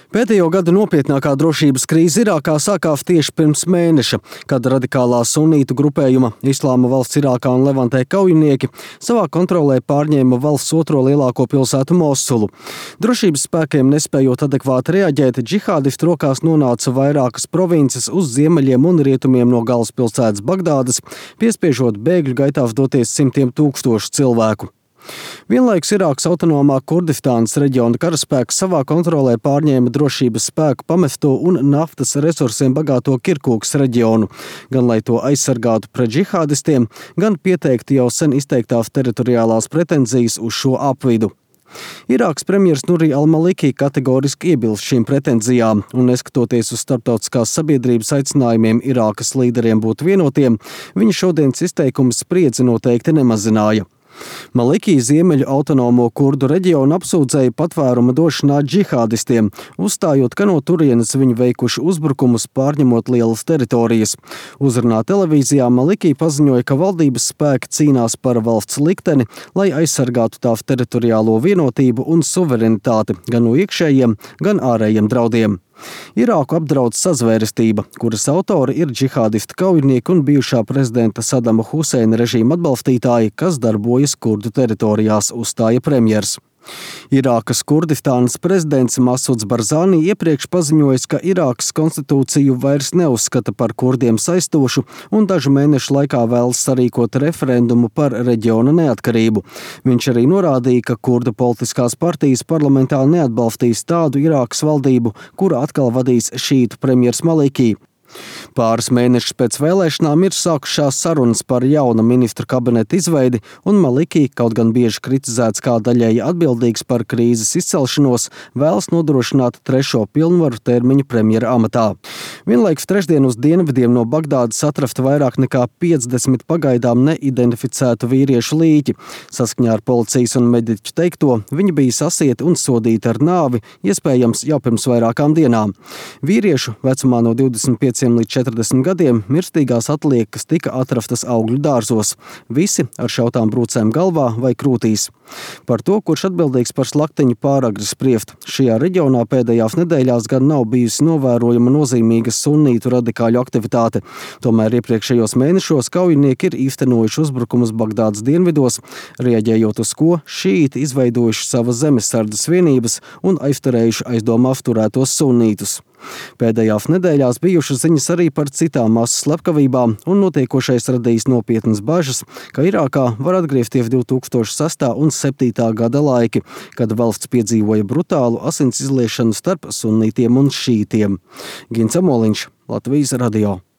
Pēdējo gadu nopietnākā drošības krīze Irākā sākās tieši pirms mēneša, kad radikālā sunītu grupējuma Islāma valsts Irākā un Levantē kaujinieki savā kontrolē pārņēma valsts otro lielāko pilsētu Mosulu. Drošības spēkiem nespējot adekvāti reaģēt, džihādistu rokās nonāca vairākas provinces uz ziemeļiem un rietumiem no galvaspilsētas Bagdādas, piespiežot bēgļu gaitās doties simtiem tūkstošu cilvēku. Vienlaikus Irākas autonomā Kurdistānas reģiona karaspēks savā kontrolē pārņēma drošības spēku pamesto un naftas resursiem bagāto Kirkūkas reģionu, gan lai to aizsargātu pret džihādistiem, gan pieteikti jau sen izteiktās teritoriālās pretenzijas uz šo apvidu. Irākas premjers Nuri al-Maliki kategoriski iebilst šīm pretenzijām, un neskatoties uz starptautiskās sabiedrības aicinājumiem Irākas līderiem būt vienotiem, viņa šodienas izteikums spriedzi noteikti nemazināja. Maliki ziemeļu autonomo kurdu reģionu apsūdzēja patvēruma došanā džihādistiem, uzstājot, ka no turienes viņi veikuši uzbrukumus, pārņemot lielas teritorijas. Uzrunā televīzijā Maliki paziņoja, ka valdības spēki cīnās par valsts likteni, lai aizsargātu tās teritoriālo vienotību un suverenitāti gan no iekšējiem, gan ārējiem draudiem. Irāku apdraud sazvērestība, kuras autori ir džihādistu kaujinieki un bijušā prezidenta Sadama Huseina režīma atbalstītāji, kas darbojas kurdu teritorijās, uzstāja premjers. Irākas Kurdistānas prezidents Masuds Barzani iepriekš paziņojis, ka Irākas konstitūciju vairs neuzskata par kurdiem saistošu un dažu mēnešu laikā vēlas sarīkot referendumu par reģiona neatkarību. Viņš arī norādīja, ka kurdu politiskās partijas parlamentā neatbalstīs tādu Irākas valdību, kura atkal vadīs šītu premjers Maliki. Pāris mēnešus pēc vēlēšanām ir sākušās sarunas par jauna ministru kabineta izveidi, un Maliki, kaut gan bieži kritizēts kā daļēji atbildīgs par krīzes izcelšanos, vēlas nodrošināt trešo pilnvaru termiņu premjera amatā. Vienlaikus trešdien uz dienvidiem no Bagdādas atrasta vairāk nekā 50 pagaidām neidentificētu vīriešu līķi. Saskaņā ar policijas un mediķu teikto, viņi bija sasieti un sodīti ar nāvi, iespējams jau pirms vairākām dienām. Vīriešu vecumā no 25 līdz 40 gadiem mirstīgās atliekas tika atrastas augļu dārzos, visi ar šautām brūcēm galvā vai krūtīs. Par to, kurš atbildīgs par slaktiņu, pāragri spriest. Šajā reģionā pēdējās nedēļās gan nav bijusi novērojama nozīmīga sunnītu radikāļu aktivitāte. Tomēr iepriekšējos mēnešos kaujinieki ir īstenojuši uzbrukumus Bagdādas dienvidos, rieģējot uz ko šīti izveidojuši savas zemesardzes vienības un aizturējuši aizdomās turētos sunnītus. Pēdējās nedēļās bijušas ziņas arī par citām masu slepkavībām, un notiekošais radījis nopietnas bažas, ka Irākā var atgriezties 2006. un 2007. gada laiki, kad valsts piedzīvoja brutālu asins izliešanu starp sunnītiem un šītiem. Gins Amoliņš, Latvijas radio.